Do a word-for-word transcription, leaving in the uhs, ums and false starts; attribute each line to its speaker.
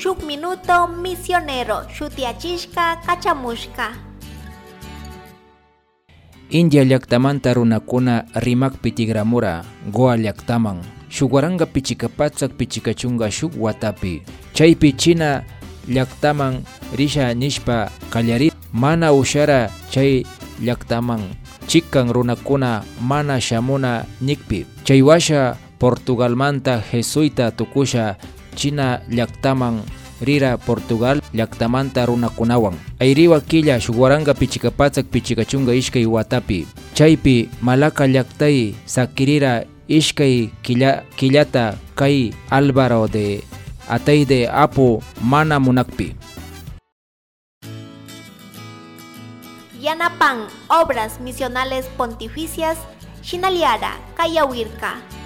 Speaker 1: shuk minuto misionero shutiachishka kachamushka.
Speaker 2: India llaqtamanta runakuna rimakpi tigramura Goa llaqtaman. Shuk waranga pichikapatsak pichikachunga shuk watapi. Chaypi China llaqtaman risha nishpa kallari mana ushara chay llaqtaman chikan runakuna mana shamuna nikpi. Chaywasha Portugalmanta Jesuita tukusha China llaqtaman rira Portugal llaqtamanta runakunawan. Ayriwa killa shuk waranga pichikapatsak pichikachunga ishkay watapi. Chaypi Malacca llaqtay sakirira ishkay killa, killata kay Álvaro de Atayde Apu mana munakpi.
Speaker 1: Yanapan obras misionales pontificias Shinaliara Kayawirka.